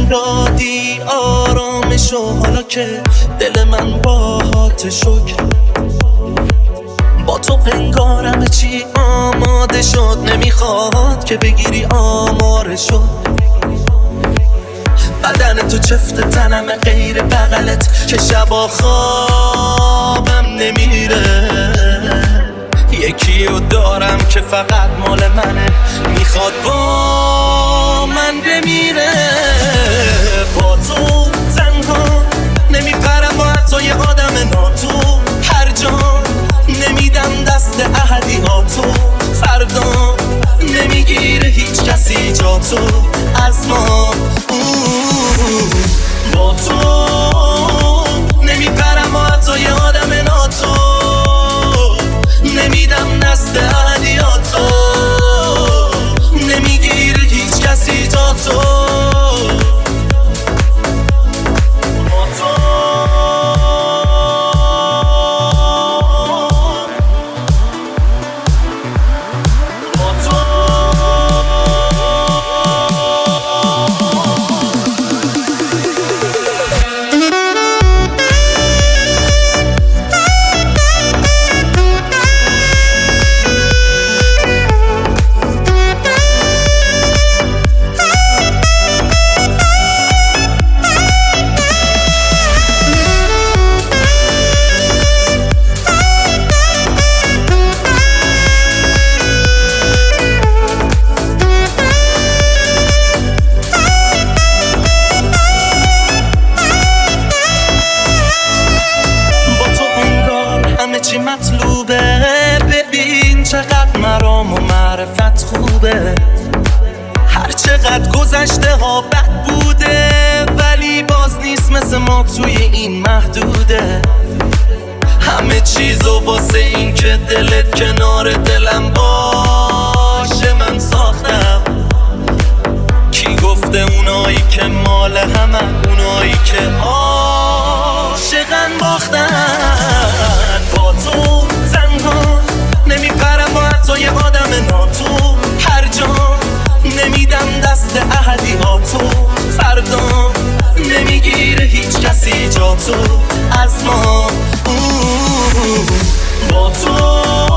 دادی آرامشو، حالا که دل من باهات شکر. با تو انگارم چی آماده شد، نمیخواد که بگیری آمارشو. بدن تو چفت تنم غیر بغلت که شبا خوابم نمیره. یکی رو دارم که فقط مال منه، میخواد با من بمیره. با تو تنها نمیپرم و حتی یه آدم ناتو، هر جا نمیدم دست احدیاتو. فردا نمیگیره هیچ کسی جاتو از ما. با تو نمیپرم و حتی یه آدم ناتو، نمیدم دست احدیاتو. نمیگیره هیچ کسی جاتو. چی مطلوبه، ببین چقدر مرام و معرفت خوبه. هر چقدر گذشته ها بد بوده، ولی باز نیست مثل ما توی این محدوده. همه چیزو واسه این که دلت کنار دلم باشه من ساختم. کی گفته اونایی که مال همن، اونایی که عاشقن باختن. با تو تنها نمیپرم و حتی یه آدم ناتو، هر جا نمیدم دست احدیاتو. فردا نمیگیره هیچ کسی جاتو از ما. با تو